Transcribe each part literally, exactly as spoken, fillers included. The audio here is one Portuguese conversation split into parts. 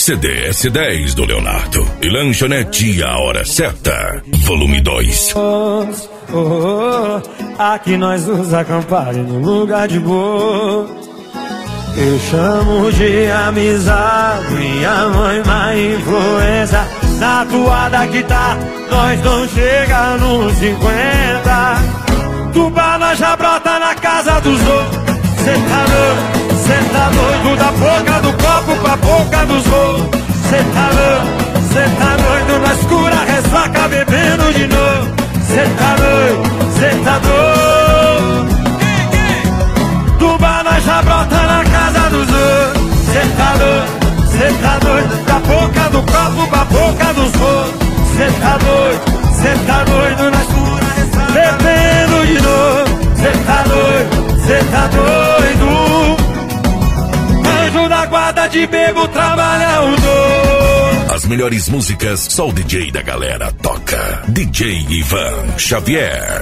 C D S dez do Leonardo e Lanchonete A Hora Certa, volume dois. Oh, oh, oh, aqui nós nos acamparem no lugar de boa. Eu chamo de amizade, minha mãe, má influência. Na toada que tá, nós não chega nos cinquenta. Tuba nós já brota na casa dos outros. Cê tá doido, cê tá doido, da boca do copo pra boca dos outros. Cê tá doido, cê tá doido, na escura ressaca bebendo de novo. Cê tá doido, cê tá doido. Tuba nós já brota na casa dos outros. Cê tá doido, cê tá doido, da boca do copo pra boca dos outros. Cê tá doido, cê tá doido, na escura ressaca bebendo de novo. Cê tá doido, cê tá doido. Anjo da guarda de bebo trabalha o doido. As melhores músicas, só o D J da galera toca. D J Ivan Xavier.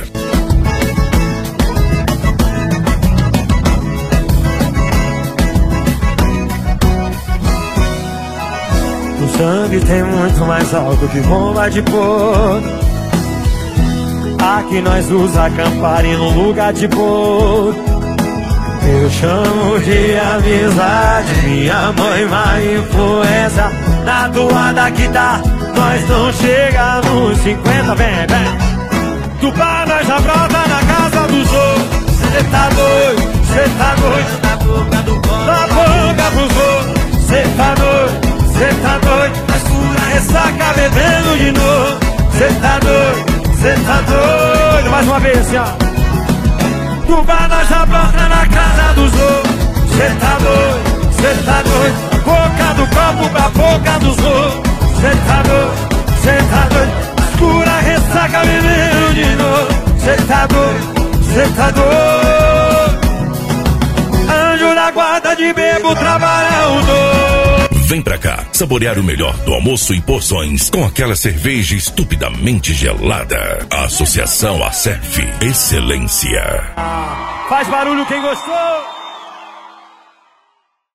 O sangue tem muito mais álcool que bomba de porco. Aqui nós nos acamparem no lugar de porco. Eu chamo de amizade, minha mãe, má influência. Na toada que tá, nós não chega nos cinquenta. Vem, vem. Tupá nós já brota na casa dos outros. Cê tá doido, cê tá doido, da boca do copo, da boca pros outros. Cê tá doido, cê tá doido, na escura ressaca bebendo de novo. Cê tá doido, cê tá doido. Mais uma vez assim, ó. Tuba nós já brota na casa dos outros. Cê tá doido, cê tá doido, boca do copo pra boca dos outros. Cê tá doido, cê tá doido, escura ressaca bebendo de novo. Cê tá doido, cê tá doido. Anjo da guarda de bebo trabalha o doido. Vem pra cá, saborear o melhor do almoço em porções com aquela cerveja estupidamente gelada. Associação Acerf, excelência. Faz barulho quem gostou.